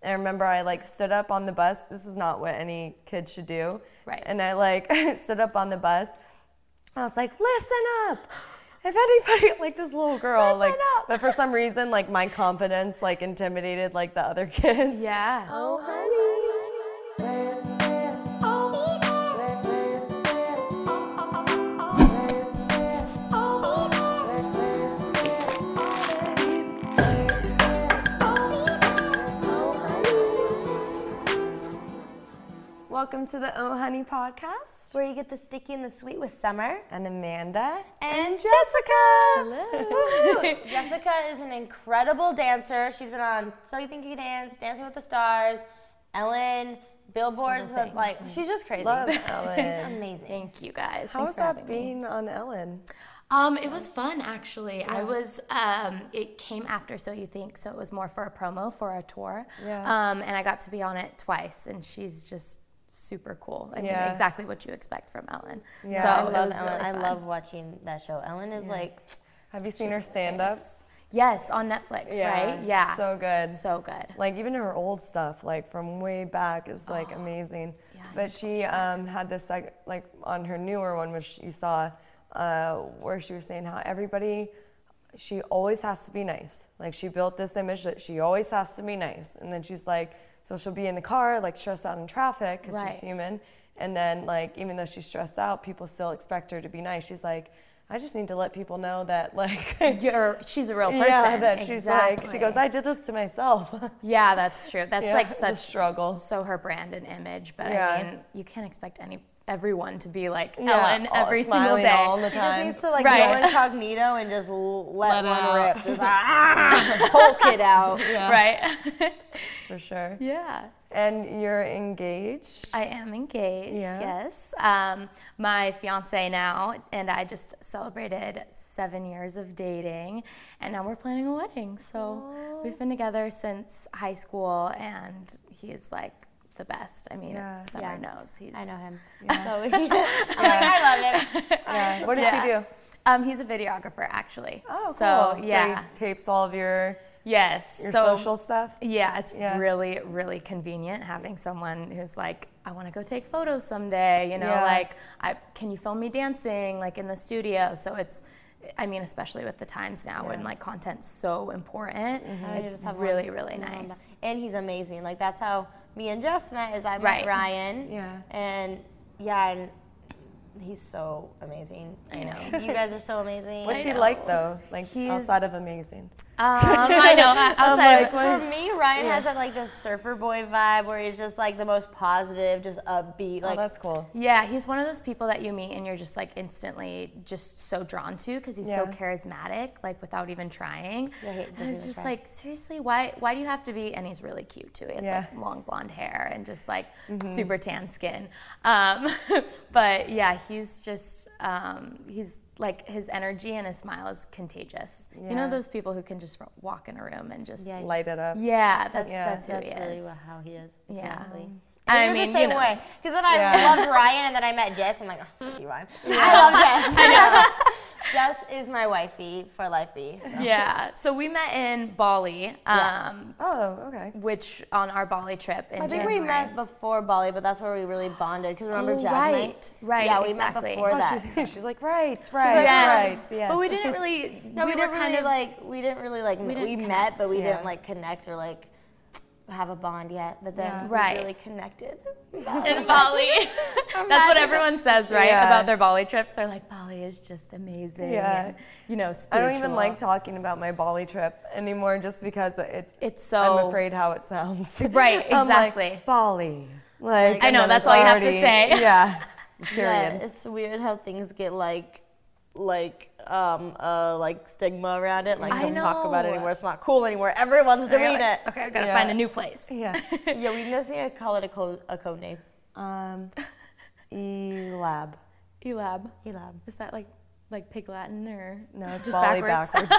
I remember I like stood up on the bus. This is not what any kid should do. Right. And I like stood up on the bus. I was like, listen up. If anybody, like this little girl, Listen like, up. but for some reason, like my confidence, like intimidated like the other kids. Yeah. Oh, honey. Welcome to the Oh Honey podcast, where you get the sticky and the sweet with Summer and Amanda and Jessica. Hello. Jessica is an incredible dancer. She's been on So You Think You Can Dance, Dancing with the Stars, Ellen, billboards with like, she's just crazy. Love Ellen. She's amazing. Thank you guys. How was that being on Ellen? It was fun actually. Yeah. I was, it came after So You Think, so it was more for a promo for a tour. Yeah. And I got to be on it twice, and she's just super cool. I mean, Yeah. exactly what you expect from Ellen. Yeah. So I it love was Ellen. really I fun. love watching that show. Ellen is like, Have you seen her stand up? Yes, on Netflix, right? Yeah. So good. So good. Like even her old stuff, like from way back, is like amazing. Yeah, but she had this like on her newer one, which you saw, where she was saying how everybody, she always has to be nice. Like she built this image that she always has to be nice, and then she's like, so she'll be in the car like stressed out in traffic because she's human, and then like even though she's stressed out, people still expect her to be nice. She's like, I just need to let people know that like she's a real person. Yeah, that she's exactly. like, she goes, I did this to myself. Yeah, that's true. That's like It's such a struggle. So her brand and image, but Yeah. I mean, you can't expect everyone to be like Ellen all every single smiling day. all the she just time. needs to like Right. go incognito and just let one out. rip. Just Hulk it out. Yeah, Right? for sure. Yeah. And you're engaged. I am engaged, Yeah. yes. My fiance now and I just celebrated 7 years of dating, and now we're planning a wedding. So we've been together since high school, and he's like the best. I mean, Summer knows. I know him. Yeah. So I love him. Yeah. What does he do? He's a videographer, actually. Oh, cool. So, yeah. So he tapes all of your Yes. social stuff? Yeah, it's really, really convenient having someone who's like, I want to go take photos someday, you know, like, can you film me dancing, like, in the studio? So it's, I mean, especially with the times now when, like, content's so important, it's just have really, really nice. And he's amazing. Like, that's how me and Jess met, is I met Ryan. Yeah. And, he's so amazing. I know. You guys are so amazing. What's he like, though? Like, outside of amazing? I know. Outside of For me, Ryan has that like just surfer boy vibe where he's just like the most positive, just upbeat. Like, Oh, that's cool. Yeah, he's one of those people that you meet and you're just like instantly just so drawn to because he's so charismatic, like without even trying. Yeah, and it's just like, seriously, why do you have to be? And he's really cute too. He has like long blonde hair and just like super tan skin. But yeah, he's just he's like, his energy and his smile is contagious. You know those people who can just walk in a room and just light it up. Yeah, that's who he is. That's really how he is. Yeah. Exactly. I You're mean, the same you know. way. Because then I loved Ryan, and then I met Jess. I'm like, oh, you Ryan. I love Jess. I know. Jess is my wifey for lifey. So. Yeah. So we met in Bali, Oh, okay. which on our Bali trip in I think January. we met before Bali, but that's where we really bonded. Because remember Jasmine? Right. Yeah, we exactly. met before that. She's like, right. Yes. Yeah. But we didn't really. No, we didn't kind really of we didn't met, but we connect. didn't like connect or like have a bond yet. But then we Right. really connected. in Bali. That's what everyone says, right? Yeah. About their Bali trips. They're like, Bali is just amazing. Yeah. And, you know, I spiritual. don't even like talking about my Bali trip anymore just because It's so. I'm afraid how it sounds. Right, I'm like, exactly. Bali. Like, I and know, then that's it's all you have to already- say. Yeah. Yeah, Period. it's weird how things get like stigma around it. Like, I don't talk about it know. anymore. It's not cool anymore. Everyone's doing it. Okay, I gotta Yeah. find a new place. Yeah. Yeah, we just need to call it a code name. E-Lab. Elab. Elab. Is that like Pig Latin or No, it's just Bali backwards?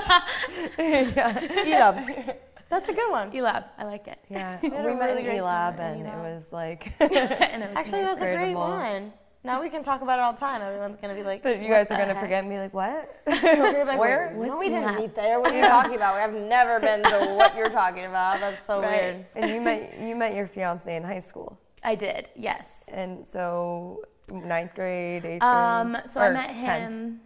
Elab. That's a good one. Elab. I like it. Yeah. had We a met really in great E-Lab time at and it E-Lab. was like, And it was Actually, that's a great incredible. one. Now we can talk about it all the time. Everyone's gonna be like, but you guys are the going to heck? forget and be like, what? We're like, Where? No, What's we didn't Elab? meet there. What are you talking about? I've never been to what you're talking about. That's so Right. weird. And you met your fiance in high school. I did, yes. And so 9th grade, 8th grade? So I met him.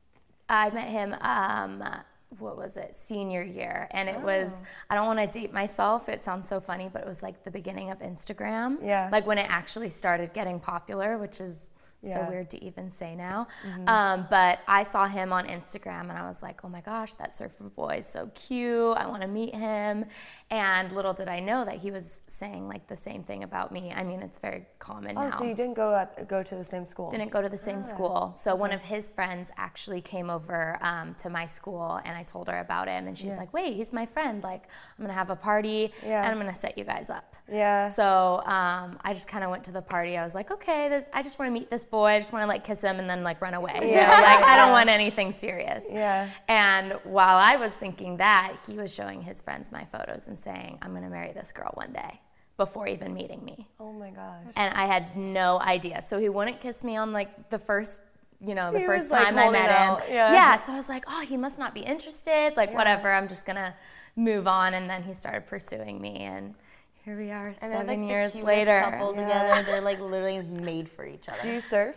10th. What was it? Senior year. And it was, I don't want to date myself. It sounds so funny, but it was like the beginning of Instagram. Yeah. Like when it actually started getting popular, which is so weird to even say now. But I saw him on Instagram and I was like, oh my gosh, that surfer boy is so cute. I want to meet him. And little did I know that he was saying like the same thing about me. I mean, it's very common now. Oh, so you didn't go to the same school? Didn't go to the same school. So one of his friends actually came over to my school and I told her about him and she's like, wait, he's my friend. Like, I'm going to have a party and I'm going to set you guys up. Yeah. So I just kind of went to the party. I was like, okay, I just want to meet this boy. I just want to like kiss him and then like run away. You know, like I don't want anything serious. Yeah. And while I was thinking that, he was showing his friends my photos and saying, I'm going to marry this girl one day before even meeting me. Oh my gosh. And I had no idea. So he wouldn't kiss me on like the first He first was, like, time I met him. out. Yeah. So I was like, oh, he must not be interested. Like, whatever, I'm just going to move on. And then he started pursuing me. And here we are, And 7 they're, years like, the cutest later. couple together. They're like literally made for each other. Do you surf?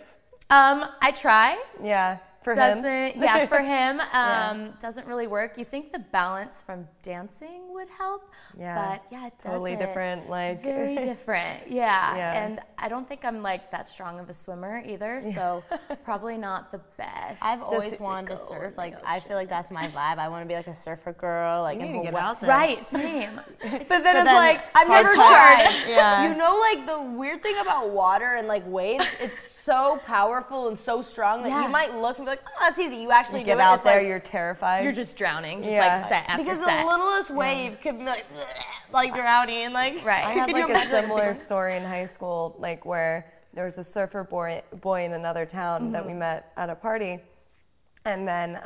I try. Yeah. For him? For him, doesn't really work. You think the balance from dancing would help, but it doesn't. Totally different, like. Very different, yeah. Yeah. And I don't think I'm like that strong of a swimmer either, so probably not the best. I've always wanted to surf. Like, I feel like that's my vibe. I want to be like a surfer girl. Like, You need to get out there. Right, same. But then it's like, I've never hard. tried. Yeah. You know, like the weird thing about water and like waves, it's so powerful and so strong that you might look and be like, oh, that's easy. You actually Get do it. out It's there, like, you're terrified. You're just drowning, just Yeah. like set after because set. the littlest wave could be like drowning and like. Right. I had Can you like a imagine? similar story in high school, like where there was a surfer boy in another town that we met at a party, and then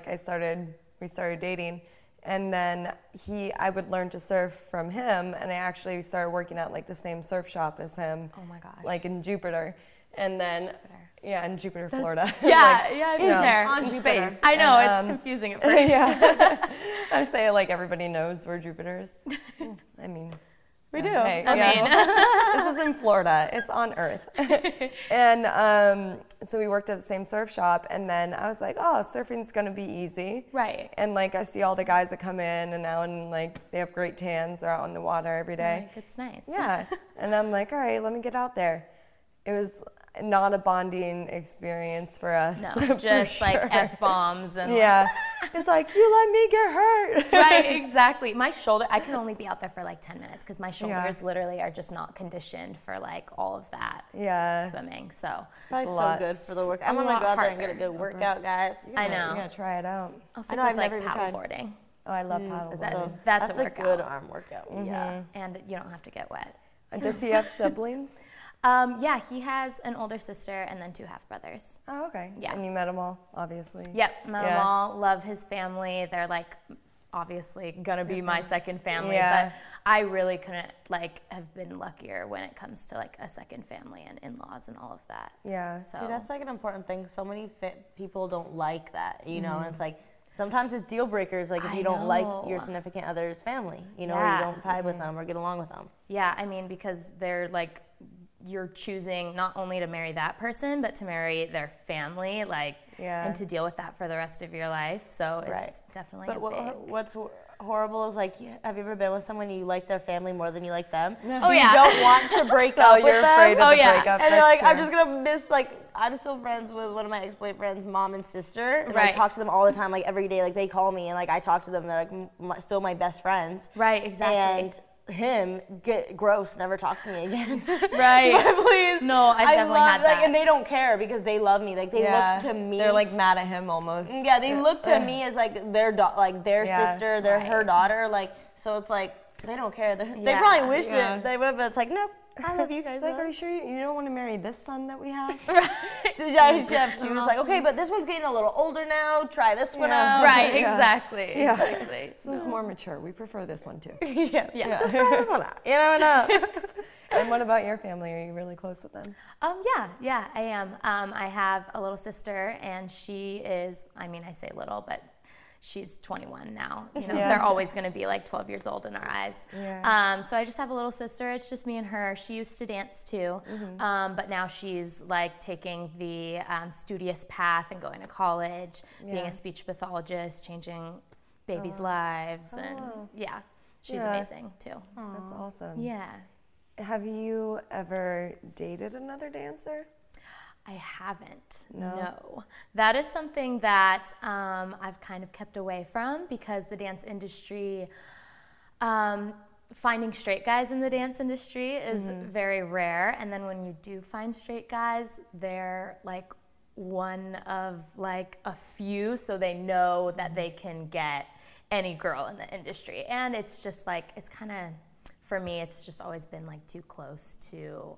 we started dating, and then I would learn to surf from him, and I actually started working at like the same surf shop as him. Oh my gosh. Like in Jupiter, and then in Jupiter, Florida. I've been there. On Jupiter. I know, And, it's confusing at first. Yeah. I say like everybody knows where Jupiter is. I mean, We do. hey, I mean. this is in Florida. It's on Earth. And so we worked at the same surf shop, and then I was like, oh, surfing's gonna be easy. Right. And like I see all the guys that come in and out, and like they have great tans. They're out in the water every day. Like, it's nice. Yeah. And I'm like, all right, let me get out there. It was not a bonding experience for us. No, for just like sure. F-bombs and Yeah. It's like, you let me get hurt. right, exactly. My shoulder, I can only be out there for like 10 minutes because my shoulders literally are just not conditioned for like all of that Yeah. swimming. So Probably It's a so lot. good for the work. I A want to lot go out there and get a harder. good workout, guys. I know. You gotta try it out. I'll I stick know, with I've like never even tried. paddleboarding. Oh, I love paddleboarding. So That's a a workout. good arm workout. Yeah. And you don't have to get wet. Does he have siblings? Yeah, he has an older sister and then 2 half-brothers. Oh, okay. Yeah. And you met them all, obviously. Yep, met them Yeah. all, love his family. They're like obviously gonna be my second family, Yeah. but I really couldn't like have been luckier when it comes to like a second family and in-laws and all of that. Yeah. So See, that's like an important thing. So many people don't like that, you know. Mm-hmm. And it's like sometimes it's deal breakers. Like if you don't like your significant other's family, you know, or Yeah. you don't vibe with them or get along with them. Yeah, I mean, because they're like, you're choosing not only to marry that person, but to marry their family, like, Yeah. and to deal with that for the rest of your life. So it's Right. definitely But a big. what's horrible is like, have you ever been with someone you like their family more than you like them? No. Oh, You yeah. don't want to break So up with you're them. afraid of Oh, the yeah. breakup. And they're like, That's I'm true. just gonna miss, like, I'm still friends with one of my ex-boyfriend's mom and sister, and I Right. talk to them all the time, like every day, like they call me and like I talk to them. They're like still my best friends. Right, exactly. And him, get gross, never talk to me again. Right. But please. No, I've definitely had that. And they don't care because they love me. Like they look to me. They're like mad at him almost. Yeah, they look to me as like their their Yeah. sister, they're her Right. daughter. Like so, it's like they don't care. They Yeah. probably wish Yeah. it they would, but it's like nope. I love you guys. It's like, though. are you sure you don't want to marry this son that we have? Jeff too was like, okay, but this one's getting a little older now. Try this one Yeah. out. Right, Yeah. exactly. Yeah. Exactly. This one's more mature. We prefer this one too. yeah. Yeah. Just try this one out. You never know. And what about your family? Are you really close with them? Yeah, I am. I have a little sister, and she is, I mean, I say little, but she's 21 now. You know, they're always going to be like 12 years old in our eyes. Yeah. So I just have a little sister. It's just me and her. She used to dance too, but now she's like taking the studious path and going to college, being a speech pathologist, changing babies' lives, and she's amazing too. That's awesome. Yeah. Have you ever dated another dancer? I haven't. No. That is something that I've kind of kept away from because the dance industry, finding straight guys in the dance industry is very rare. And then when you do find straight guys, they're like one of like a few, so they know that they can get any girl in the industry. And it's just like, it's kind of, for me, it's just always been like too close to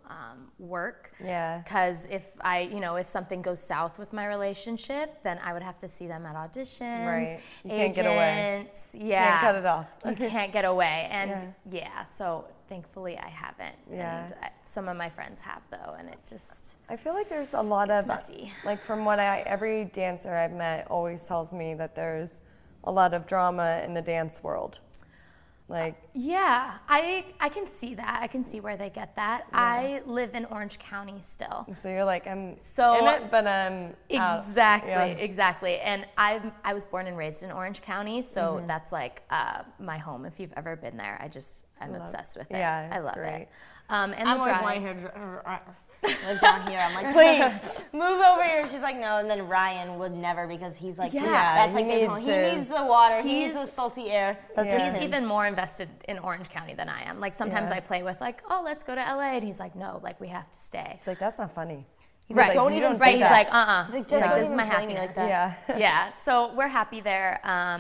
work. Yeah. Because if if something goes south with my relationship, then I would have to see them at auditions. Right. You can't get away. Yeah. Can't cut it off. You can't get away. And so thankfully I haven't. Yeah. And some of my friends have though, and it just. I feel like there's a lot of messy. Like from what every dancer I've met always tells me that there's a lot of drama in the dance world. Like, yeah, I can see that. I can see where they get that. Yeah. I live in Orange County still. So you're like, I'm in it, but I'm out. Exactly. And I was born and raised in Orange County, so that's like my home. If you've ever been there, I'm obsessed with it. Yeah, I love great. it. And I'm always wanting her live down here. I'm like, please move over here. She's like, no. And then Ryan would never because he's like, that's like his home. He needs the water. He needs the salty air. He's even more invested in Orange County than I am. Like sometimes I play with like, oh, let's go to LA, and he's like, no, like we have to stay. He's like, that's not funny. He's like, don't even say that. He's like, He's like, just this is my happiness. Like that. Yeah. So we're happy there,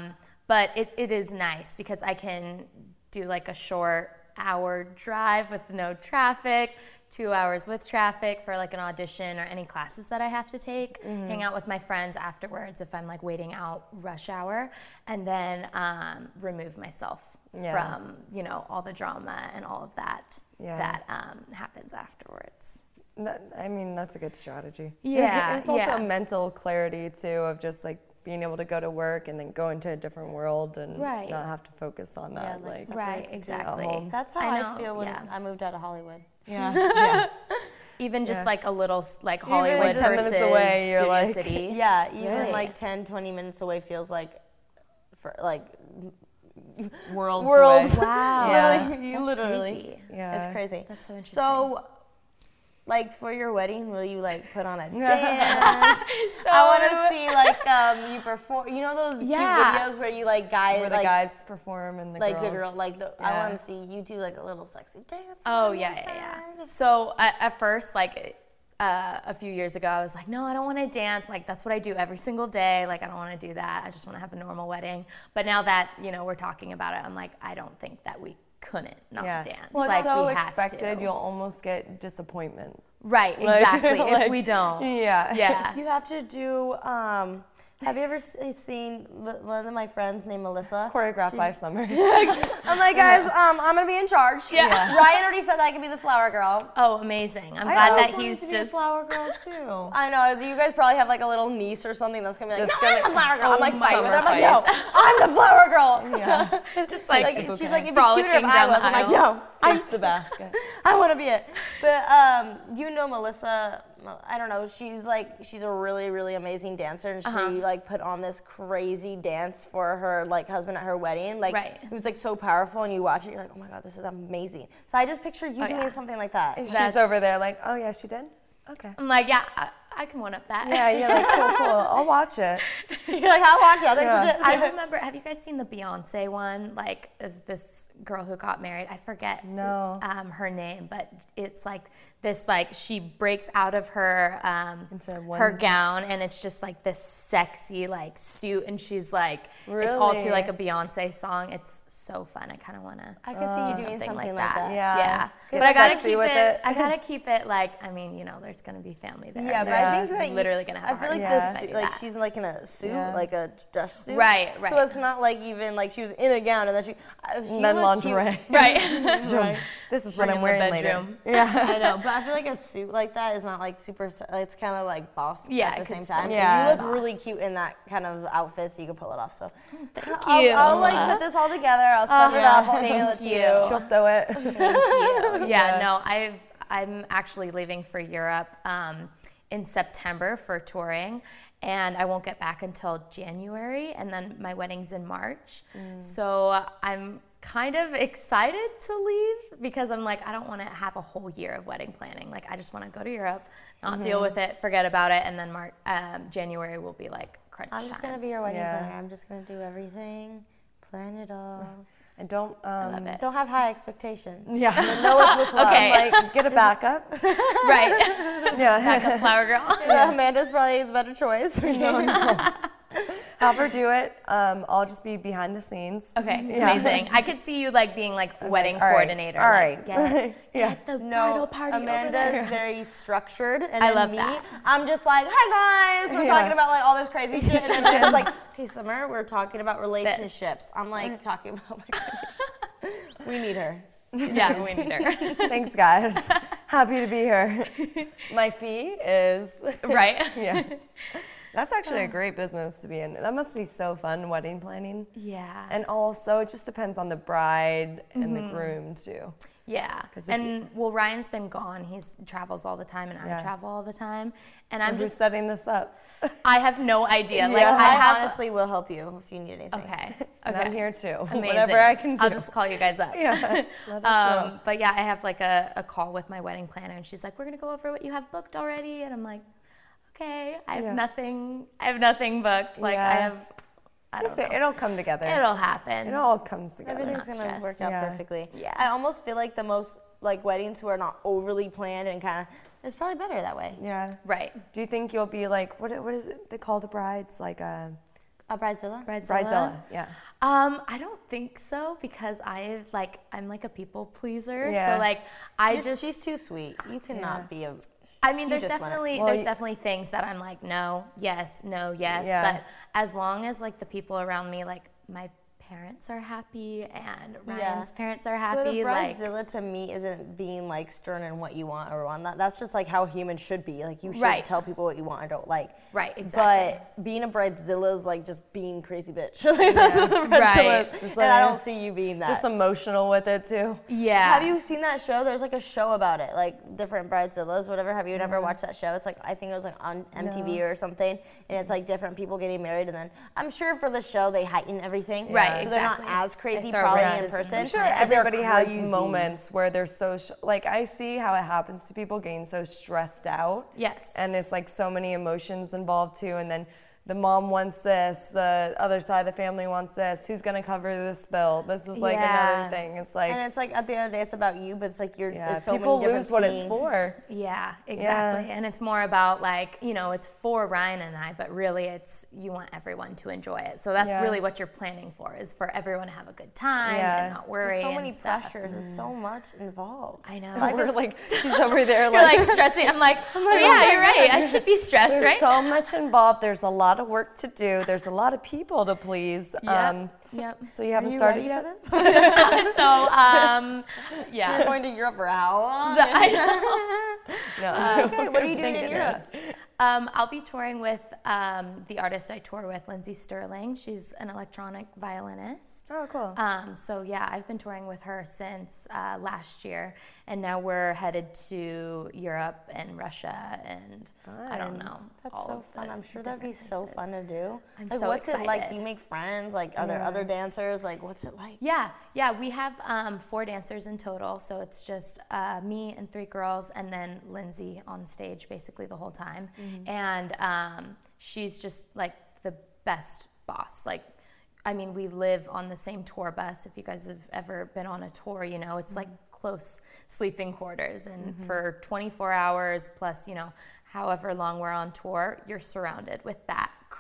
but it is nice because I can do like a short hour drive with no traffic. 2 hours with traffic for like an audition or any classes that I have to take, hang out with my friends afterwards if I'm like waiting out rush hour, and then remove myself from, all the drama and all of that that happens afterwards. That's a good strategy. Yeah. It's also mental clarity too of just like being able to go to work and then go into a different world and not have to focus on that. Exactly. That's how I feel when I moved out of Hollywood. Yeah. Even just like a little like Hollywood 10 versus minutes away, you're Studio like, City. Yeah, even like 10, 20 minutes away feels like for like worlds. Wow. Literally. Crazy. Yeah. It's crazy. That's so interesting. So, like for your wedding, will you like put on a dance? I want to see like you perform. You know those cute videos where you like guys where the guys perform and the like girls. the girl like the. I want to see you do like a little sexy dance. Oh yeah. So at first, like a few years ago, I was like, no, I don't want to dance. Like that's what I do every single day. Like I don't want to do that. I just want to have a normal wedding. But now that we're talking about it, I'm like, I don't think that we couldn't not dance. Well, like, it's so we have expected, to. you'll almost get disappointment. Right, exactly. Like, if we don't. Yeah. You have to do, have you ever seen one of my friends named Melissa? Choreographed by Summer. I'm like, guys, I'm going to be in charge. Yeah. Ryan already said that I could be the flower girl. Oh, amazing. I'm glad that he's to be just... a flower girl too. I know. You guys probably have like a little niece or something that's going to be like, no, I'm the flower girl. I'm like fighting with her. I'm like, no, I'm the flower girl. Yeah. Just like she's like, it'd be cuter if I was. I'm like, no. Takes the basket. I want to be it. But Melissa, I don't know, she's a really, really amazing dancer, and she like put on this crazy dance for her like husband at her wedding. Like it was like so powerful, and you watch it, you're like, oh my God, this is amazing. So I just pictured you doing something like that. She's over there like, oh yeah, she did? Okay. I'm like, yeah, I can one up that. Yeah, you're like, cool. I'll watch it. You're like, I'll watch it. I remember, have you guys seen the Beyonce one? Like, is this girl who got married? I forget her name, but it's like this, like, she breaks out of her her gown, and it's just like this sexy, like, suit, and she's like, it's all to like a Beyonce song. It's so fun. I kind of want to I could see you doing something like that. Yeah. But I gotta sexy keep with it. I gotta keep it like. I mean, you know, there's gonna be family there. Yeah, but Yeah. I think that literally gonna have. I feel like she's like in a suit, like a dress suit. Right. So it's not like even like she was in a gown and then she And then lingerie. Right. This is what Bring I'm in the wearing later. bedroom. Yeah. I know, but I feel like a suit like that is not like super. It's kind of like boss Yeah, at it the same could still time. be Yeah. You look boss. really cute in that kind of outfit, so you can pull it off. So Thank I'll you. like put this all together. I'll sum it up. I'll mail it to Thank you. you. She'll sew it. Thank you. Yeah, no, I'm actually leaving for Europe in September for touring, and I won't get back until January, and then my wedding's in March. So I'm kind of excited to leave because I'm like, I don't want to have a whole year of wedding planning. Like, I just want to go to Europe, not deal with it, forget about it, and then January will be like crunch I'm just time. gonna be your wedding Yeah. planner. I'm just gonna do everything, plan it all. And don't. I love it. Don't have high expectations. Yeah. No one's with love. Okay. Like, get a backup. Right. Yeah. Backup flower girl. Yeah, Amanda's probably the better choice. Have her do it. I'll just be behind the scenes. Okay, Yeah. amazing. I could see you like being like wedding all right, coordinator. all like, right. Get, Yeah. get the No, bridal party over Amanda's there. very structured, and I then love me, that. I'm just like, hi guys, we're Yeah. talking about like all this crazy shit, and then Amanda's like, okay, Summer, we're talking about relationships. I'm like talking about like, we need her. Yeah, we need her. Thanks, guys. Happy to be here. My fee is. Right? Yeah. That's actually a great business to be in. That must be so fun, wedding planning. Yeah. And also, it just depends on the bride and the groom, too. Yeah. 'Cause if And well, Ryan's been gone. He travels all the time, and Yeah. I travel all the time. And So I'm who's just, setting this up? I have no idea. Like, Yeah. I have. honestly will help you if you need anything. Okay. And Okay. I'm here, too. Amazing. Whatever I can do. I'll just call you guys up. Yeah. Let us know. But yeah, I have like a call with my wedding planner, and she's like, "We're gonna go over what you have booked already," and I'm like, "Okay, I have Yeah. nothing. I have nothing booked. Like I Yeah. have, I don't know. It'll come together. It'll happen. It all comes together. Everything's not gonna stressed. work out Yeah. perfectly. Yeah. I almost feel like the most like weddings who are not overly planned and kind of, it's probably better that way. Yeah. Right. Do you think you'll be like, what is it they call the brides? Like a A bridezilla? bridezilla? Yeah. I don't think so because I'm like a people pleaser. Yeah. So like She's too sweet. You cannot be a. I mean, there's just wanna- definitely things that I'm like, no, yes, no, yes. Yeah. But as long as like the people around me, like my parents are happy and Ryan's parents are But happy, a like bridezilla to me isn't being like stern in what you want or want. That's just like how humans should be. Like you should Right. tell people what you want or don't like. right, exactly. But being a bridezilla is like just being crazy bitch. Like, that's what a bridezilla is. Just And like- I don't see you being that. Just emotional with it too. Yeah. Have you seen that show? There's like a show about it, like different bridezillas, whatever. Have you never watched that show? It's like, I think it was like on MTV or something, and it's like different people getting married, and then I'm sure for the show they heighten everything, Right, So they're not exactly. as crazy throw probably wrenches in in person. I'm sure but they're everybody has crazy. moments where they're so like I see how it happens to people getting so stressed out. Yes. And it's like so many emotions involved too, and then the mom wants this, the other side of the family wants this. Who's gonna cover this bill? This is like Yeah. another thing. It's like And it's like at the end of the day, it's about you, but it's like you're. yeah, It's so people many lose different what themes. it's for. Yeah, exactly. And it's more about like, it's for Ryan and I, but really it's you want everyone to enjoy it. So that's Yeah. really what you're planning for is for everyone to have a good time Yeah. and not worry. There's so and many stuff. pressures. It's so much involved. I know. So I We're could like she's over there You're like, like stressing. I'm like, oh yeah, you're right. I should be stressed, there's right? so much involved. There's a lot of work to do. There's a lot of people to please. Yep. So you haven't you started ready yet? for this? So, You're yeah. going to Europe for how long? I know. No. Okay, what are you doing Thank in Europe? goodness. I'll be touring with the artist I tour with, Lindsay Sterling. She's an electronic violinist. Oh, cool. So yeah, I've been touring with her since last year, and now we're headed to Europe and Russia, and I don't know. That's all so of fun. the I'm sure that'd be different so places. fun to do. I'm like, so what's it like? Do excited. you make friends? Like, are there other dancers? Like, what's it like? Yeah, we have 4 dancers in total, so it's just me and 3 girls, and then Lindsay on stage basically the whole time. And she's just like the best boss. Like, I mean, we live on the same tour bus. If you guys have ever been on a tour, it's like close sleeping quarters, and for 24 hours plus, however long we're on tour, you're surrounded with that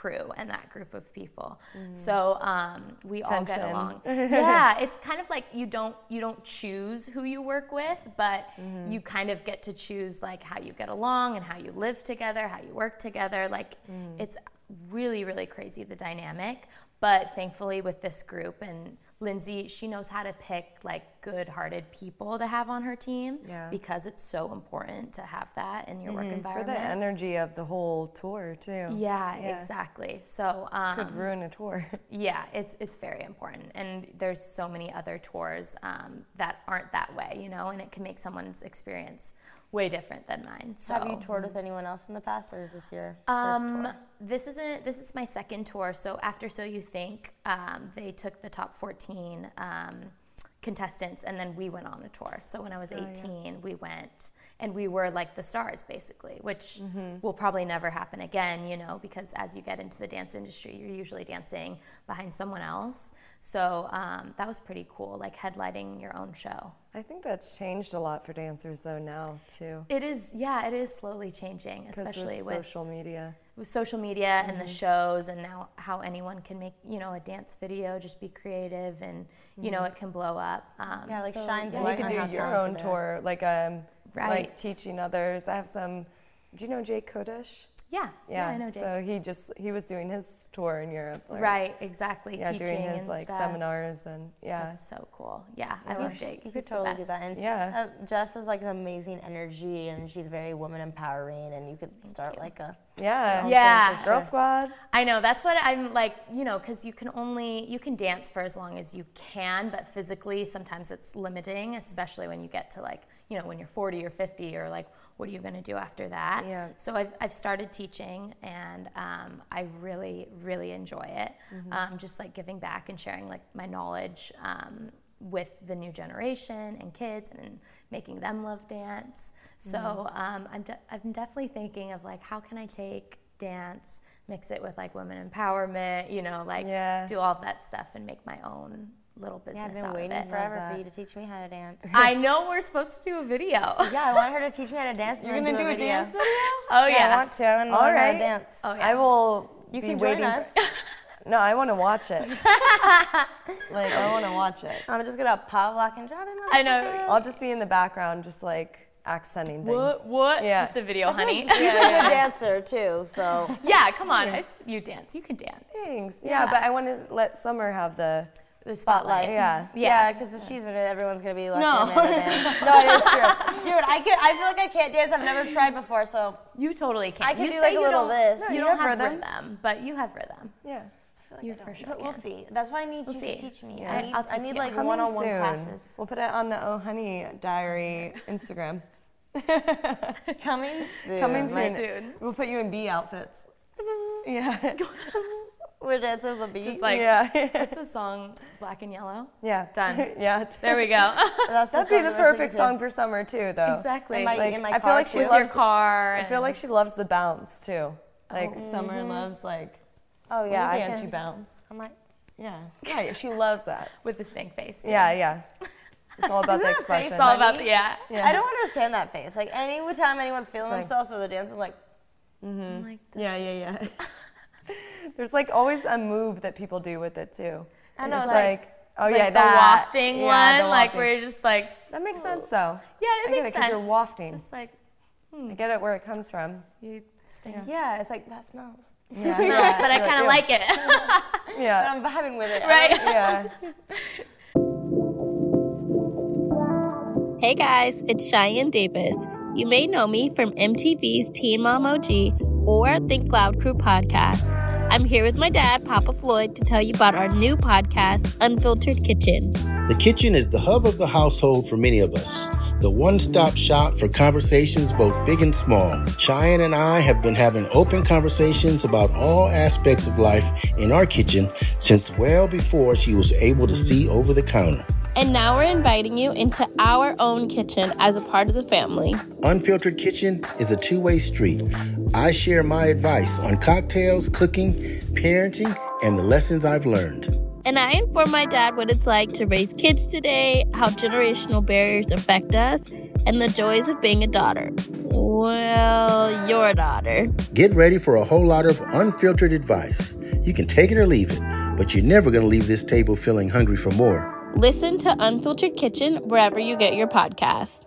crew and that group of people. So we all get Tension. along. Yeah, it's kind of like you don't choose who you work with, but you kind of get to choose like how you get along and how you live together, how you work together. Like it's really, really crazy, the dynamic. But thankfully with this group, and Lindsay, she knows how to pick like good-hearted people to have on her team because it's so important to have that in your work environment. For the energy of the whole tour too. Yeah, exactly. So could ruin a tour. Yeah, it's very important. And there's so many other tours that aren't that way, you know, and it can make someone's experience way different than mine. So have you toured with anyone else in the past, or is this your first tour? This is my second tour. So after So You Think, they took the top 14 contestants, and then we went on a tour. So when I was 18, we went, and we were like the stars basically, which will probably never happen again, you know, because as you get into the dance industry, you're usually dancing behind someone else. So that was pretty cool, like headlining your own show. I think that's changed a lot for dancers though now too. It is slowly changing, especially with social media. With social media and the shows, and now how anyone can make, you know, a dance video, just be creative, and you know, it can blow up. Like so, shines You light could on how do your own talented they are. tour, like like teaching others. I have some. Do you know Jake Kodesh? Yeah, I know Jake. So he was doing his tour in Europe. Right, exactly. Yeah, teaching doing his and like stuff. seminars and That's so cool. Yeah, I love Jake. You could totally do that. And Jess is like an amazing energy, and she's very woman empowering, and you could start like a Girl Squad. I know, that's what I'm like, you know, because you can dance for as long as you can, but physically sometimes it's limiting, especially when you get to like, you know, when you're 40 or 50, or like, what are you going to do after that? Yeah. So I've started teaching, and I really, really enjoy it. Just like giving back and sharing like my knowledge with the new generation and kids, and making them love dance. So I'm definitely thinking of like, how can I take dance, mix it with like women empowerment, you know, like do all of that stuff and make my own little business I've been out waiting of it. forever for you to teach me how to dance. I know, we're supposed to do a video. Yeah, I want her to teach me how to dance. You're gonna do a dance video? Oh yeah. I want to. I'm gonna learn how to dance. Oh, yeah. I will. You be can join waiting us. No, I want to watch it. Like, I want to watch it. I'm just gonna pop, lock, and drop it. I know. I'll just be in the background, just like accenting things. What? Yeah. Just a video, honey. She's a good dancer too, so. Yeah, come on. You dance. You can dance. Thanks. Yeah, but I want to let Summer have the spotlight. Yeah. Because if she's in it, everyone's gonna be like, no, it is true, dude. I feel like I can't dance. I've never tried before, so. You totally can. I can do like a little this. You don't have rhythm, but you have rhythm. Yeah. You for sure. But we'll see. That's why I need you to teach me. Yeah. I need like Coming one-on-one soon. classes. We'll put it on the Oh Honey Diary Instagram. Coming soon. Coming soon. We'll put you in bee outfits. Yeah. We're dancing the beat. Just like, what's the song? Black and Yellow? Yeah. Done. Yeah. There we go. That'd be the perfect song for Summer too, though. Exactly. In my I feel car like she too. loves your car. I feel like she loves the bounce too. Like Summer loves like. Oh yeah, I dance, you bounce. I'm like. Yeah, she loves that. With the stink face. Too. Yeah. It's all about the expression. It's all about the, I don't understand that face. Like any time anyone's feeling themselves or they're dancing, like. Like Yeah. There's like always a move that people do with it too. I know. It's like the wafting one, the like wafting. where you're just like. That makes sense though. Yeah, I makes get it because you're wafting. Just like. I get it where it comes from. You stink. Yeah, it's like that smells. Yeah, but I kind of like it. Yeah. But I'm vibing with it. Right. Yeah. Hey guys, it's Cheyenne Davis. You may know me from MTV's Teen Mom OG or Think Loud Crew podcast. I'm here with my dad, Papa Floyd, to tell you about our new podcast, Unfiltered Kitchen. The kitchen is the hub of the household for many of us. The one-stop shop for conversations both big and small. Cheyenne and I have been having open conversations about all aspects of life in our kitchen since well before she was able to see over the counter. And now we're inviting you into our own kitchen as a part of the family. Unfiltered Kitchen is a two-way street. I share my advice on cocktails, cooking, parenting, and the lessons I've learned. And I inform my dad what it's like to raise kids today, how generational barriers affect us, and the joys of being a daughter. Well, your daughter. Get ready for a whole lot of unfiltered advice. You can take it or leave it, but you're never going to leave this table feeling hungry for more. Listen to Unfiltered Kitchen wherever you get your podcasts.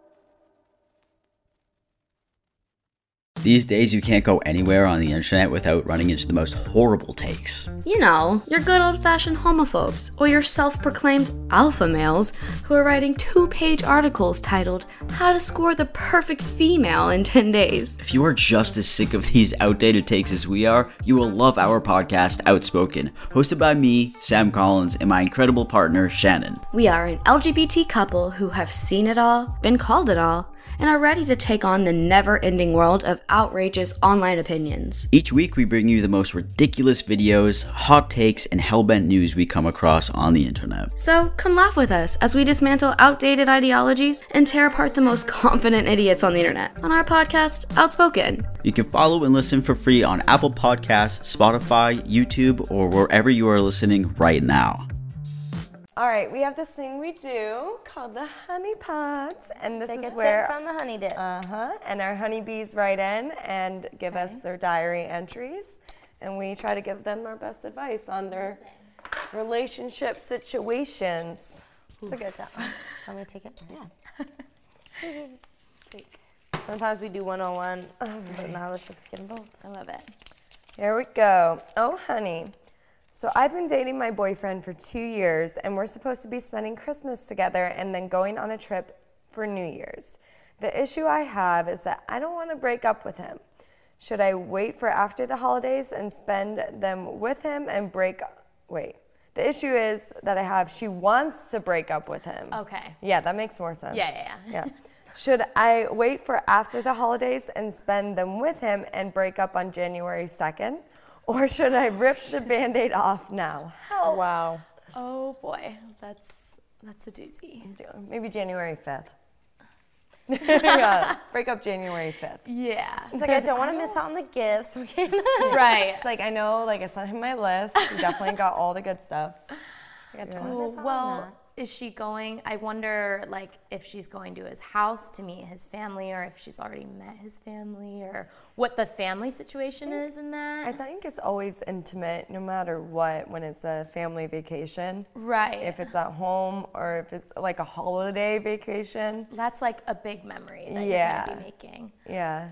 These days, you can't go anywhere on the internet without running into the most horrible takes. You know, your good old-fashioned homophobes, or your self-proclaimed alpha males who are writing 2-page articles titled, How to Score the Perfect Female in 10 Days. If you are just as sick of these outdated takes as we are, you will love our podcast, Outspoken, hosted by me, Sam Collins, and my incredible partner, Shannon. We are an LGBT couple who have seen it all, been called it all, and are ready to take on the never-ending world of outrageous online opinions. Each week, we bring you the most ridiculous videos, hot takes, and hellbent news we come across on the internet. So come laugh with us as we dismantle outdated ideologies and tear apart the most confident idiots on the internet on our podcast, Outspoken. You can follow and listen for free on Apple Podcasts, Spotify, YouTube, or wherever you are listening right now. All right, we have this thing we do called the honey pots, and this Take is a where tip from the honey dip. and our honeybees write in and give us their diary entries, and we try to give them our best advice on their relationship situations. It's a good time. Let me take it. Yeah. Sometimes we do one-on-one, but now let's just get them both. I love it. Here we go. Oh, honey. So I've been dating my boyfriend for 2 years, and we're supposed to be spending Christmas together and then going on a trip for New Year's. The issue I have is that I don't want to break up with him. Should I wait for after the holidays and spend them with him and wait. The issue is that she wants to break up with him. Okay. Yeah, that makes more sense. Yeah. Should I wait for after the holidays and spend them with him and break up on January 2nd? Or should I rip the Band-Aid off now? Help. Wow. Oh boy, that's a doozy. Maybe January 5th. Yeah, break up January 5th. Yeah. She's like, I don't want to miss out on the gifts. Right. It's like, I know, I sent him my list. He definitely got all the good stuff. She's like, I don't want to miss out on Well, that. is she going? I wonder, if she's going to his house to meet his family, or if she's already met his family, or what the family situation is in that. I think it's always intimate, no matter what, when it's a family vacation. Right. If it's at home or if it's like a holiday vacation. That's like a big memory that you're going to be making. Yeah.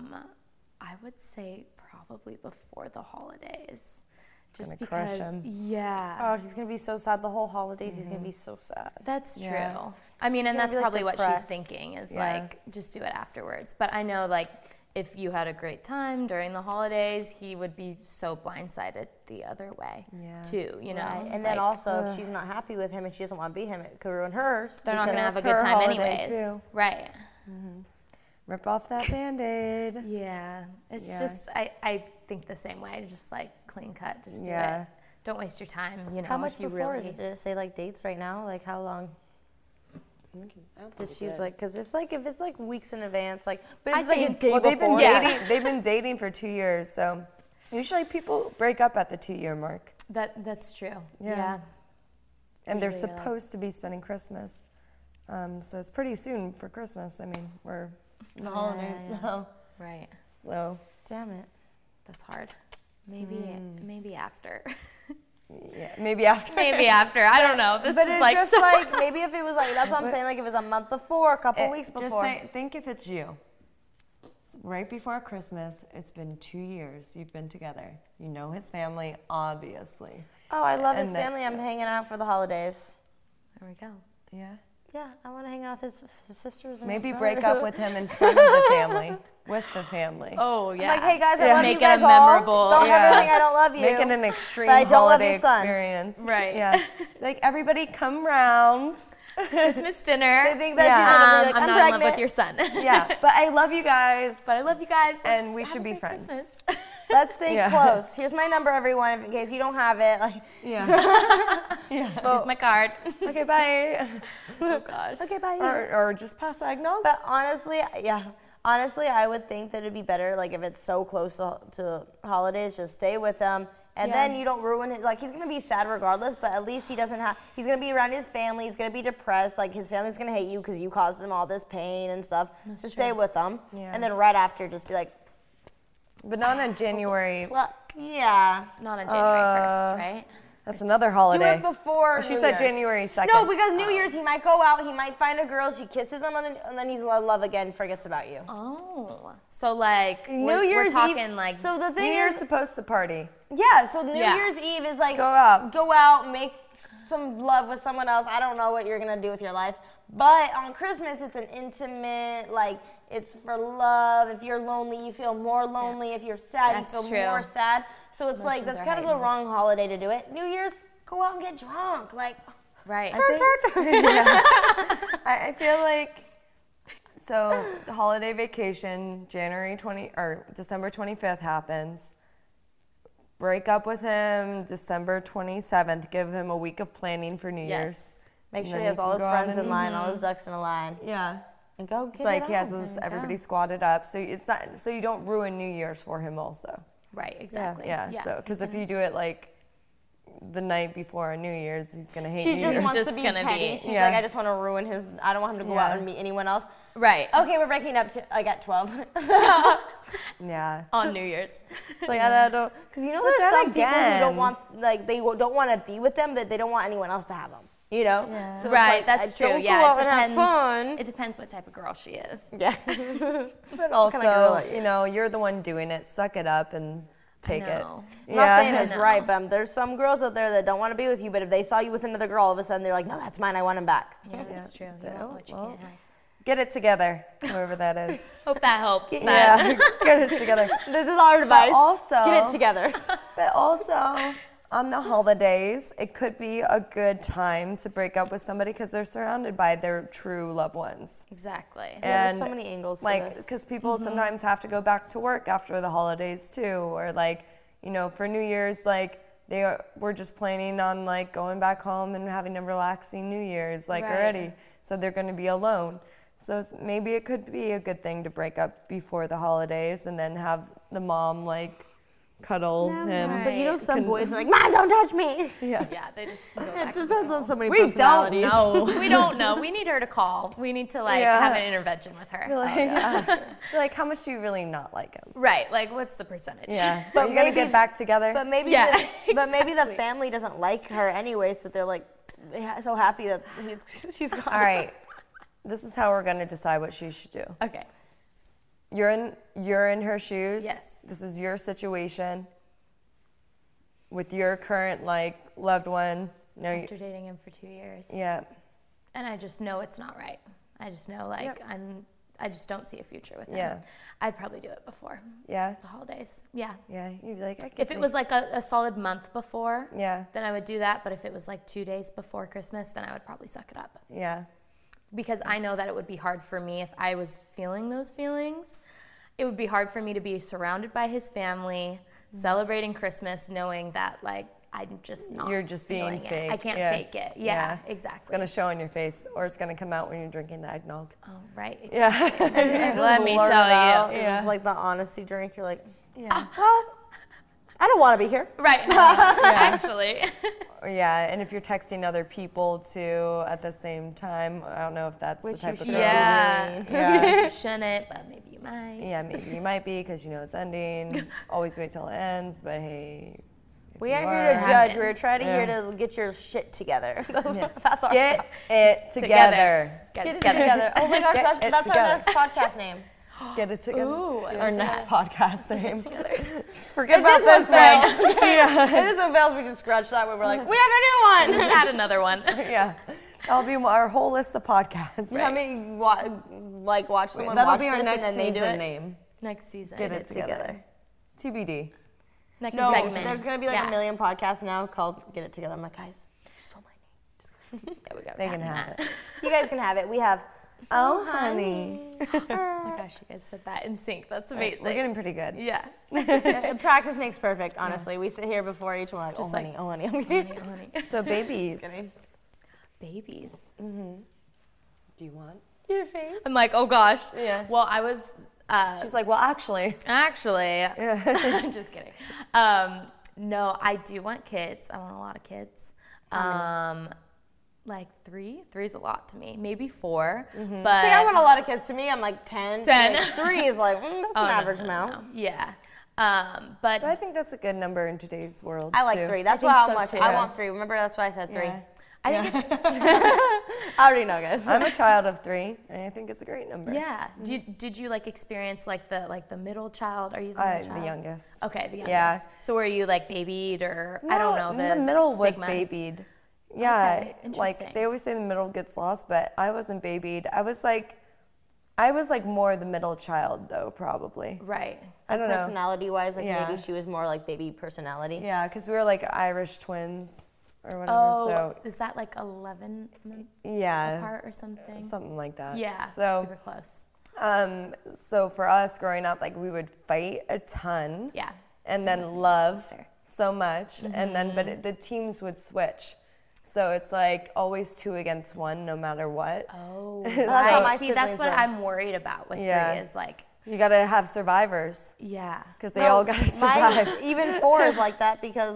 I would say probably before the holidays. Just gonna crush because, him. yeah. Oh, he's going to be so sad. The whole holidays, he's going to be so sad. That's true. Yeah. I mean, and gonna that's be, probably what she's depressed. thinking is Yeah. just do it afterwards. But I know if you had a great time during the holidays, he would be so blindsided the other way too, you know? Right. And then also, if she's not happy with him and she doesn't want to be him, it could ruin hers. They're not going to have a it's good her time holiday, anyways. too. Right. Rip off that Band-Aid. Yeah. It's just, I think the same way, just clean cut, just do Yeah. it. Don't waste your time, How much if you before really... is it? Did it say dates right now? How long? Did she's because if it's weeks in advance, but I it's a think- day Well, they've been before. dating. They've been dating for 2 years, so usually people break up at the 2-year mark, That's true. Yeah. Yeah. and they're Usually, supposed to be spending Christmas. So it's pretty soon for Christmas. I mean, we're in the holidays now, Right. so Damn it. That's hard. Maybe after. yeah, maybe after. Maybe after. I don't know. This But is it's just maybe if it was that's what I'm saying. If it was a month before, a couple weeks before. Just think if it's you. Right before Christmas, it's been 2 years you've been together. You know his family, obviously. Oh, I love his And then- family. I'm hanging out for the holidays. There we go. Yeah. Yeah, I want to hang out with his sisters and Maybe his break brother. up with him in front of the family, with the family. Oh, yeah. Hey guys, I love Make you it guys a all. memorable- Don't Yeah. ever think I don't love you. Make it an extreme But I don't love holiday your son. experience. Right. Yeah. Everybody come round. Christmas dinner. They think that she's gonna be I'm I'm not in pregnant. love with your son. Yeah. But I love you guys. But I love you guys. And we Let's should have a be great friends. Christmas. Let's stay Yeah. close. Here's my number, everyone, in case you don't have it. Yeah. Here's my card. Okay, bye. Oh, gosh. Okay, bye. Or just pass the eggnog. But honestly, I would think that it'd be better, if it's so close to holidays, just stay with them and then you don't ruin it. Like, he's gonna be sad regardless, but at least he doesn't have. He's gonna be around his family. He's gonna be depressed. Like, his family's gonna hate you because you caused him all this pain and stuff. So stay with them, and then right after, just be like. But not on January. Well, yeah. Not on January 1st, right? That's another holiday. Do it before She New said Year's. January 2nd. No, because New Year's, he might go out, he might find a girl, she kisses him, and then he's in love again, forgets about you. Oh. So, like, New Year's we're talking, Eve, like... So the New thing Year's is, supposed to party. yeah, so New Yeah. Year's Eve is like, Go out. make some love with someone else. I don't know what you're going to do with your life. But on Christmas, it's an intimate, like, it's for love. If you're lonely, you feel more lonely. If you're sad, That's you feel true. more sad. So it's like, Emotions that's are kind of the heightened. wrong holiday to do it. New Year's, go out and get drunk. Like, Right. I feel like, so the holiday vacation, December 25th happens. Break up with him December 27th. Give him a week of planning for New Year's. Yes. make And sure then he has you all can his go out friends and- in line, all his ducks in a line. Yeah. And go get It's like it he has on. this, everybody squatted up. So it's not, so you don't ruin New Year's for him also. Right, exactly. Yeah. So, because if you do it like the night before New Year's, he's going to hate She New just Year's. wants just to be gonna petty. be- She's Yeah. like, I just want to ruin his. I don't want him to go out Yeah. and meet anyone else. Right. Okay, we're breaking up to like at 12. Yeah. On New Year's. Like I don't, because you know But there's then some people who again- don't want, like they don't want to be with them, but they don't want anyone else to have them. You know? Yeah. So it's Right, like, that's true. Don't Yeah, go out it and have depends. fun. It depends what type of girl she is. Yeah. But also, girl are you? you know, you're the one doing it. Suck it up and take it. know. I'm not saying I it's know. right, but there's some girls out there that don't want to be with you, but if they saw you with another girl, all of a sudden they're like, no, that's mine, I want him back. Yeah, that's true. You want what you Well, can't have. Get it together, whoever that is. Hope that helps. Yeah, get it together. This is our advice. also- get it together. But also, on the holidays, it could be a good time to break up with somebody because they're surrounded by their true loved ones. Exactly. Yeah, there's And so many angles to like, this. because people sometimes have to go back to work after the holidays too, or like, you know, for New Year's, like we're just planning on like going back home and having a relaxing New Year's like Right. already, so they're going to be alone. So maybe it could be a good thing to break up before the holidays and then have the mom like cuddle him. But you know, Right. some boys are like, Mom, don't touch me. Yeah. Yeah, they just go It back and depends on so many We don't personalities. know. We don't know. We need her to call. We need to like Yeah. have an intervention with her. Like, how much do you really not like him? Right. Like, what's the percentage? Yeah. But Are you gonna maybe- get back together? But maybe, Yeah, but maybe the family doesn't like her anyway, so they're like so happy that she's gone. All right. This is how we're gonna decide what she should do. Okay. You're in her shoes. Yes. This is your situation with your current like loved one. No. After dating him for 2 years. Yeah. And I just know it's not right. I just know like Yep. I just don't see a future with him. Yeah. I'd probably do it before Yeah. the holidays. Yeah. Yeah. You'd be like, I could If it was like a solid month before, Yeah. then I would do that. But if it was like 2 days before Christmas, then I would probably suck it up. Yeah. Because I know that it would be hard for me if I was feeling those feelings. It would be hard for me to be surrounded by his family, celebrating Christmas, knowing that like I'm just not. You're just being feeling it. fake. I can't Yeah. fake it. Yeah, It's exactly. gonna show on your face, or it's gonna come out when you're drinking the eggnog. Oh, right. Yeah. Let me Blurt it tell out. you. It's just like the honesty drink. You're like, Yeah. well, I don't want to be here. Right. Actually. Yeah, and if you're texting other people too at the same time, I don't know if that's Which the type you of should. girl. Yeah. Yeah. You shouldn't, but maybe you might. Yeah, maybe you might be because you know it's ending. Always wait till it ends, but hey. if We you are here to are- judge. We're trying to Yeah. here to get your shit together. Yeah. That's our Get it together. Get Get it it together. together. Oh my gosh, Get that's it our together. next podcast name. Get it together. Ooh, I Our like next that. podcast name. Just forget If about this this one fails, one. Yeah. if this one fails, we just scratch that one. We're like, we have a new one. Just add another one. Yeah. That'll be our whole list of podcasts. You know how many watch someone That'll watch be our this next and then they do season it? name. Next season. Get it together. TBD. Next No, segment. there's gonna be like Yeah. a million podcasts now called Get It Together. I'm like, guys, you stole my name. Yeah, we got They can have it. You guys can have it. We have. Oh, honey. Oh my gosh, you guys said that in sync. That's amazing. We're getting pretty good. Yeah. Practice makes perfect. Honestly, we sit here before each one like, Just oh like- honey, Honey. So babies. Babies. Do you want? Your face. I'm like, oh gosh. Yeah. Well, I was. She's like, well, actually. Actually. Yeah. Just kidding. No, I do want kids. I want a lot of kids. Like 3. 3 is a lot to me. Maybe 4. Mm-hmm. But I want a lot of kids. To me, I'm like 10. 10. Like 3 is like, that's an average amount. No. Yeah. But I think that's a good number in today's world. I like too. 3. That's think how so, much too. I want 3. Remember, that's why I said 3. Yeah. I think it's I already know, guys. I'm a child of 3, and I think it's a great number. yeah. Did you like experience like the middle child? Are you the middle child? The youngest. Okay, the youngest. Yeah. So were you like babied or I don't know the middle was stigmas? babied. Yeah, Okay, like interesting. they always say the middle gets lost, but I wasn't babied. I was like more the middle child though, probably. Right. I don't know. Personality-wise, like Yeah. maybe she was more like baby personality. Yeah, because we were like Irish twins or whatever. Oh, So is that like 11 months yeah, apart or something? something like that. Yeah. So super close. so for us growing up, like we would fight a ton. Yeah. And then love sister. so much, and then the teams would switch. So it's like always 2 against 1, no matter what. Oh, That's how my right. See, that's siblings what were. I'm worried about with Yeah. 3 is like, You gotta have survivors yeah. because they all gotta survive. Even 4 is like that because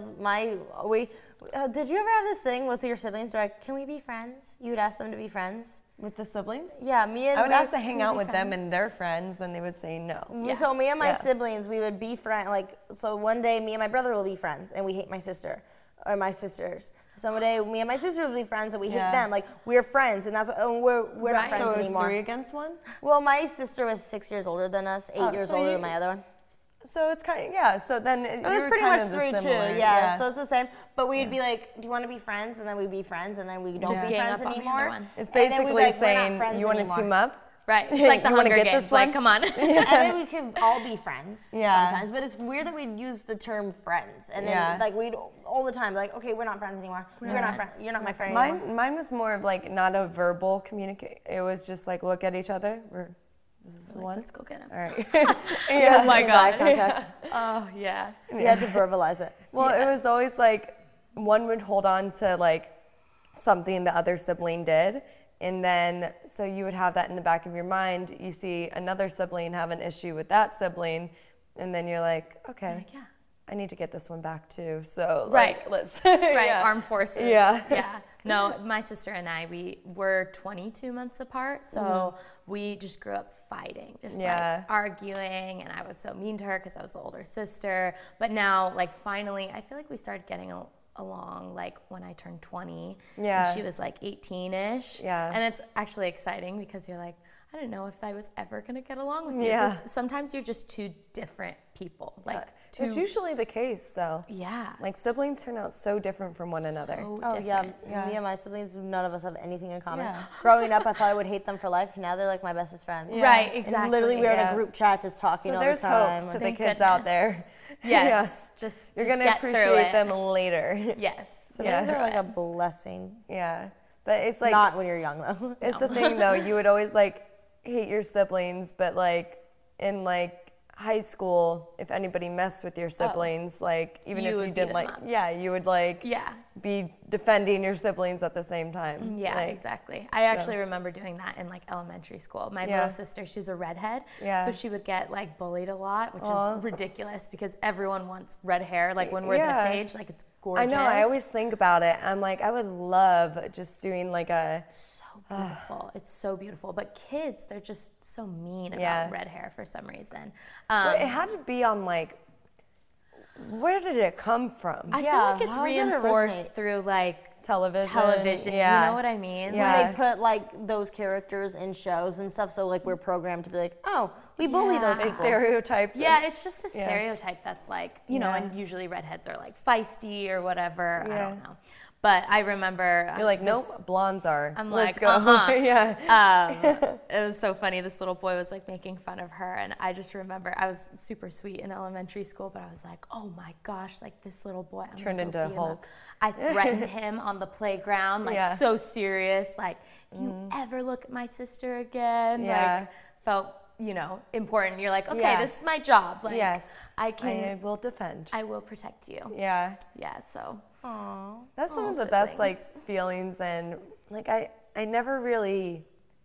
did you ever have this thing with your siblings where like, can we be friends? You would ask them to be friends. With the siblings? Yeah, me and I would me- ask to hang we out be with them friends? and their friends, and they would say no. Yeah. So me and my Yeah. siblings, we would be friends. Like, so one day me and my brother will be friends, and we hate my sister, or my sisters. Some day me and my sister will be friends, and we hate Yeah. them. Like, we're friends, and that's and we're Right. not friends So it was anymore. 3 against 1? Well, my sister was 6 years older than us, 8 years so older you- than my other one. So it's kind of, yeah, so then It was pretty much 3 too, yeah. So it's the same. But we'd be like, do you want to be friends? And then we'd be friends, and then we don't Just be gang friends up on the other anymore. one. It's And then we'd be basically like, we're not saying, friends you want to anymore. team up? Right. It's like the You wanna Hunger get Games. this Like, one? come on. And then we could all be friends Yeah. sometimes. But it's weird that we'd use the term friends. And then Yeah. like we'd all the time be like, okay, we're not friends anymore. You're not friends. You're not my friend anymore. Mine was more of like not a verbal communicate. It was just like look at each other. This is the one. Let's go get him. All right. Yeah, Oh my just eye God. contact. Oh, yeah. You had to verbalize it. Well, it was always like one would hold on to like something the other sibling did. And then, so you would have that in the back of your mind. You see another sibling have an issue with that sibling. And then you're like, okay, Like, yeah. I need to get this one back too. So, Right. like, let's. Right, yeah. armed forces. Yeah. Yeah. No, my sister and I, we were 22 months apart, so we just grew up fighting, just Yeah. like arguing, and I was so mean to her because I was the older sister. But now, like, finally, I feel like we started getting along, like, when I turned 20. Yeah. And she was, like, 18-ish. Yeah. And it's actually exciting because you're like, I didn't know if I was ever going to get along with you. Yeah. 'Cause sometimes you're just two different people. Like, It's usually the case though. yeah. Like siblings turn out so different from one another. So Oh yeah. different. Me and my siblings, none of us have anything in common. Yeah. Growing up, I thought I would hate them for life. Now they're like my bestest friends. Right, And exactly. literally, we were in Yeah. a group chat just talking So all there's the time. hope to the Thank kids out goodness. there. Yes. Just You're just gonna get through appreciate it. them later. Yes. Siblings Yeah. are like a blessing. Yeah. But it's like Not when you're young though. it's the thing though, you would always like hate your siblings, but like in like high school, if anybody messed with your siblings, like even You if would you beat didn't them like up. yeah, you would like Yeah. be defending your siblings at the same time. Yeah, Like, exactly. I actually remember doing that in like elementary school. My Yeah. little sister, she's a redhead, Yeah. so she would get like bullied a lot, which is ridiculous because everyone wants red hair. Like when we're Yeah. this age, like it's I gorgeous. know, I always think about it. I'm like, I would love just doing like a so beautiful. It's so beautiful. But kids, they're just so mean about Yeah. red hair for some reason. But it had to be on like, where did it come from? I feel Yeah, like it's how did it reinforced originate? through like Television. You know what I mean? Yeah. When they put like those characters in shows and stuff, so like we're programmed to be like, oh, we bully those Yeah. They people. stereotyped. Yeah, it's just a Yeah. stereotype that's like, you know, Yeah. and usually redheads are like feisty or whatever. I Yeah. don't know. But I remember. You're like, nope, blondes are. I'm Let's like, go. yeah. It was so funny. This little boy was like making fun of her. And I just remember I was super sweet in elementary school, but I was like, oh my gosh, like this little boy. I'm Turned gonna go into beat him up. Hulk. I threatened him on the playground, like Yeah. so serious. Like, if you ever look at my sister again, Yeah. like felt, you know, important. You're like, okay, Yeah. this is my job. Like, Yes. I can, I will defend. I will protect you. Yeah. Yeah, so. That's some of the best like feelings, and like I never really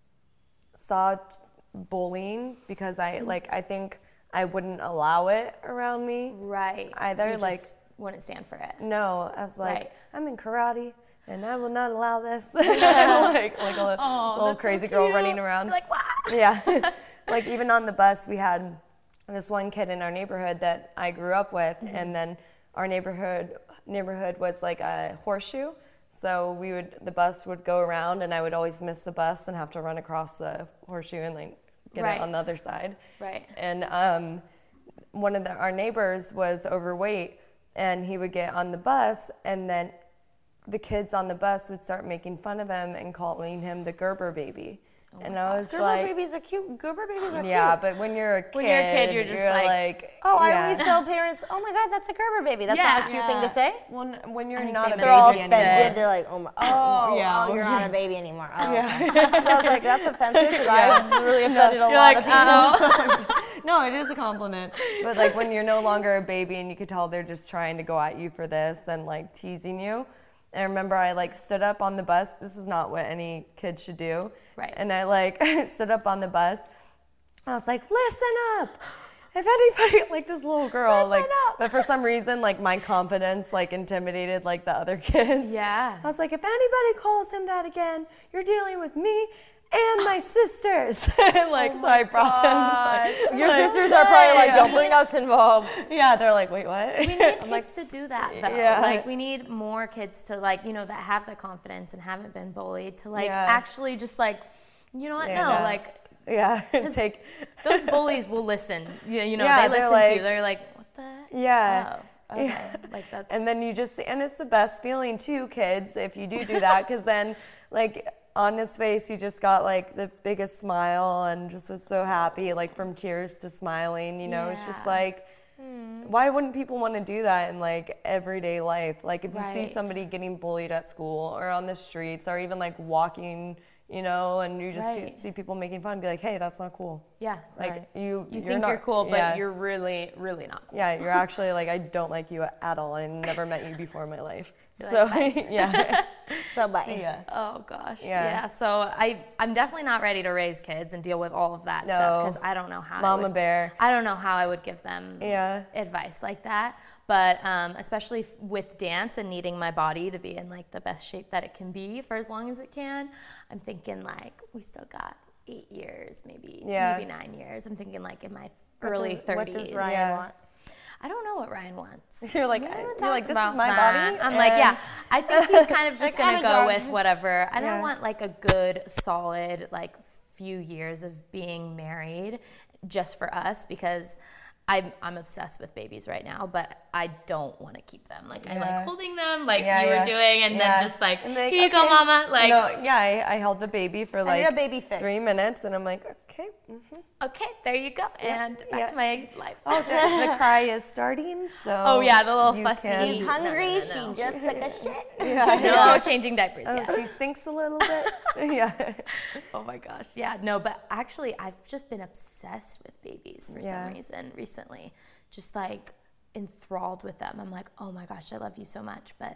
saw bullying because I think I wouldn't allow it around me Right. either. You Like just wouldn't stand for it. No, I was like, Right. I'm in karate, and I will not allow this. like a little crazy girl running around. You're like, wow. Yeah. Like even on the bus, we had this one kid in our neighborhood that I grew up with, and then our neighborhood was like a horseshoe. So the bus would go around, and I would always miss the bus and have to run across the horseshoe and like get Right. it on the other side. Right. And one of our neighbors was overweight, and he would get on the bus, and then the kids on the bus would start making fun of him and calling him the Gerber baby. And I was Gerber like, babies are cute. Gerber babies are yeah, cute. but when you're a kid, When you're a kid, you're just like, Oh, I yeah. always tell parents, oh my God, that's a Gerber baby. That's Yeah. not a cute thing to say. Well, when you're think not they a meant baby They're all Baby offended. instead. They're like, oh, you're not a baby anymore. Oh, okay. So I was like, that's offensive because I really offended a lot of people. No, it is a compliment. But like when you're no longer a baby and you could tell they're just trying to go at you for this and like teasing you. And I remember I like stood up on the bus. This is not what any kid should do. Right. And I like stood up on the bus. I was like, listen up. If anybody, like this little girl, Listen like, up. but for some reason, like my confidence like intimidated like the other kids. Yeah. I was like, if anybody calls him that again, you're dealing with me and my sisters. Like, so I brought them. Your sisters are probably like, don't bring us involved. Yeah, they're like, wait, what? We need kids to do that though. Yeah. Like we need more kids to like, you know, that have the confidence and haven't been bullied to like Yeah. actually just like, you know what? Stand No, up. like Yeah, take. those bullies will listen. You know, Yeah, they they're listen to like- you. They're like, what the? Yeah. Oh, okay. Like that's. And then you just, and it's the best feeling too, kids, if you do that, because then, like, on his face, he just got like the biggest smile and just was so happy, like from tears to smiling. You know, it's just Yeah. like, why wouldn't people want to do that in like everyday life? Like, if you see Right. somebody getting bullied at school or on the streets or even like walking, you know, and you just Right. see people making fun, be like, hey, that's not cool. yeah. Like, right. you're You think not, you're cool, but yeah. you're really, really not cool. Yeah, you're actually like, I don't like you at all. I never met you before in my life. You're So, like, bye. yeah. So bye. Yeah. Oh gosh. Yeah. So I'm definitely not ready to raise kids and deal with all of that stuff No. because I don't know how. Mama bear. I don't know how I would give them Yeah. advice like that. But especially with dance and needing my body to be in like the best shape that it can be for as long as it can, I'm thinking like we still got 8 years, maybe 9 years. I'm thinking like in my early 30s. What does Ryan Yeah. want? I don't know what Ryan wants. You're like, We haven't this talked is about my that. body. I'm like, yeah. and- I think he's kind of just Like, I'm gonna in go charge. with whatever. I Yeah. don't want like a good, solid, like few years of being married just for us because I'm obsessed with babies right now, but I don't want to keep them. Like I Yeah. like holding them, like Yeah, you were yeah. doing, and Yeah. then just like, And like, here you go, okay. mama. Like, no, yeah, I held the baby for I like need a baby fix. 3 minutes, and I'm like, okay. okay, there you go, and back yeah. to my life. Oh, the cry is starting, so. Oh, yeah, the little you fussy- can- She's hungry. no. She just took a shit. No changing diapers. Oh, Yeah. she stinks a little bit. Yeah. Oh my gosh, yeah, no, but actually I've just been obsessed with babies for Yeah. some reason recently. Just like enthralled with them. I'm like, oh my gosh, I love you so much, but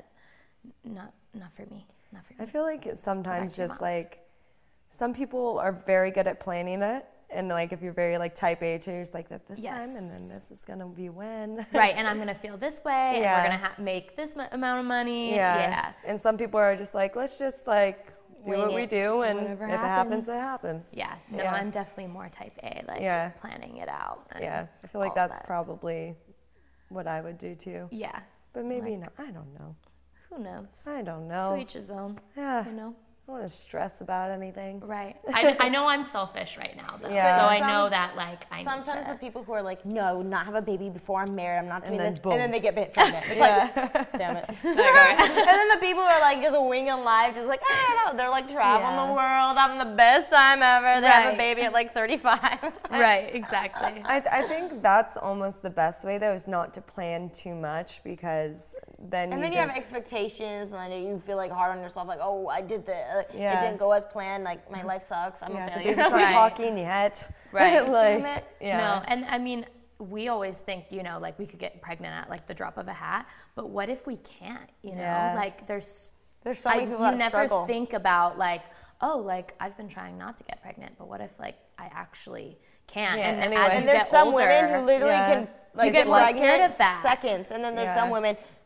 not for me. Not for I me. feel like it's sometimes to your just mom. like, some people are very good at planning it. And like, if you're very like type A, you're just like that this time, and then this is gonna be when. Right, and I'm gonna feel this way, Yeah. and we're gonna make this amount of money. Yeah. And some people are just like, let's just like do Wing what we it. do, and Whatever if it happens, happens. it happens. Yeah, no, Yeah. I'm definitely more type A, like Yeah. planning it out. And Yeah, I feel like all that's that. probably what I would do too. Yeah, But maybe not. I don't know. who knows? I don't To know. each his own, Yeah. you know? I don't want to stress about anything. Right. I know I'm selfish right now, though. Yeah. So I Some- know that, like, I Sometimes need the to. people who are like, no, I would not have a baby before I'm married. I'm not doing then this. boom. And then they get pregnant. It's like, damn it. And then the people who are like just winging life, just like, I don't know. They're like traveling Yeah. the world, having the best time ever. They have Right. a baby at like 35. Right, exactly. I think that's almost the best way, though, is not to plan too much, because then And you then you just... have expectations, and then you feel like hard on yourself, like, oh, I did this. Yeah. It didn't go as planned. Like, my life sucks. I'm Yeah, a the failure. baby's not Right. talking yet. Right. Like, Damn it. yeah. No, and I mean, we always think, you know, like we could get pregnant at like the drop of a hat, but what if we can't, you know? Yeah. Like there's There's so many people that you never struggle. think about like, oh, like I've been trying not to get pregnant, but what if like I actually can't? Yeah, and anyway. as you And there's get some older, women who literally Yeah. can like get more pregnant scared of that. seconds, and then there's Yeah. some women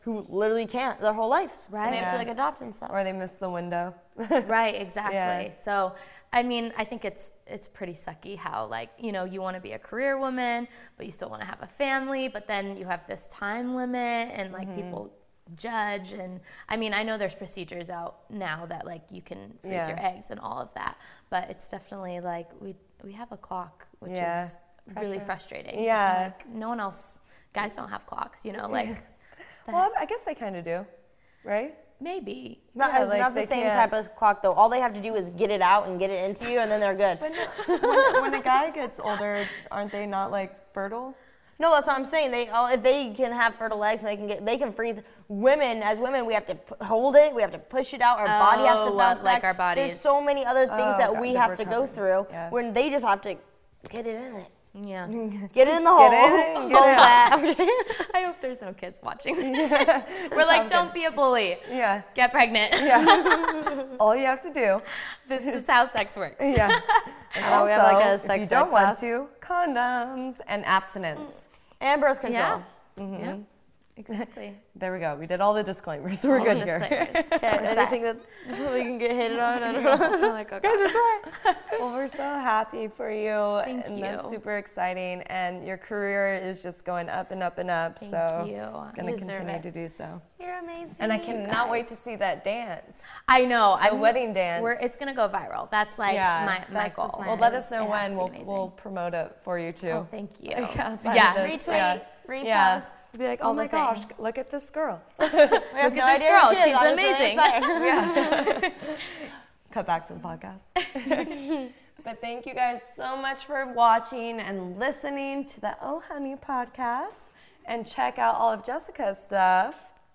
who literally can't their whole lives. Right. And they have to Yeah. like adopt and stuff. Or they miss the window. Right, exactly. Yeah. So, I mean, I think it's pretty sucky how, like, you know, you want to be a career woman, but you still want to have a family, but then you have this time limit and, like, people judge. And, I mean, I know there's procedures out now that, like, you can freeze your eggs and all of that, but it's definitely, like, we have a clock, which is really frustrating. Yeah. Like, no one else, guys don't have clocks, you know, like. Well, I guess they kind of do, right? Maybe. Not, Yeah, it's like, not the they same can't- type of clock though. All they have to do is get it out and get it into you, and then they're good. When a guy gets older, aren't they not like fertile? No, that's what I'm saying. If they can have fertile eggs, and they can freeze. As women, we have to hold it. We have to push it out. Our body has to bounce like back. our bodies. There's so many other things that God, we the have to go recovery. through. Yeah. When they just have to get it in it. Yeah. Get it in the hole. in, get Hold it that. I hope there's no kids watching this. We're like, don't be a bully. Yeah. Get pregnant. Yeah. All you have to do. This is how sex works. Yeah. And Oh, we have, like, a if sex you don't ed want class. to, condoms and abstinence. And birth control. Yeah. Yeah. Exactly. There we go. We did all the disclaimers. We're All good the here. disclaimers. Okay, anything that we can get hit on, I don't know. I'm like, oh, God. Well, we're so happy for you. Thank and you. that's super exciting. And your career is just going up and up and up. Thank so you. Gonna You deserve continue it. to do so. You're amazing. And I cannot wait to see that dance. I know. The wedding dance. It's going to go viral. That's like my that's the goal. plan. Well, let is us know it has when. to be We'll amazing. promote it for you too. Oh, thank you. Outside Yeah. of this, Retweet, repost. Yeah. Be like, oh All my the gosh, things. look at this girl. We have Look no at this idea girl. who she is. She's I'm just really amazing. inspired. Cut back to the podcast. But thank you guys so much for watching and listening to the Oh Honey podcast. And check out all of Jessica's stuff.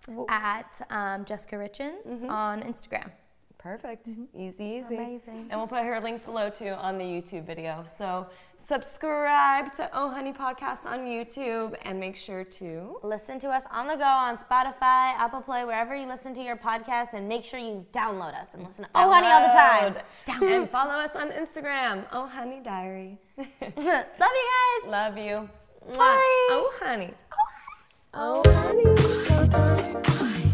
At Jessica Richens on Instagram. Perfect. Easy. Amazing. And we'll put her links below too on the YouTube video. So subscribe to Oh Honey Podcast on YouTube and make sure to Listen to us on the go on Spotify, Apple Play, wherever you listen to your podcast, and make sure you download us and listen to Oh Honey all the time. And follow us on Instagram, Oh Honey Diary. Love you guys. Love you. Bye. Oh Honey. Oh honey. Oh Honey.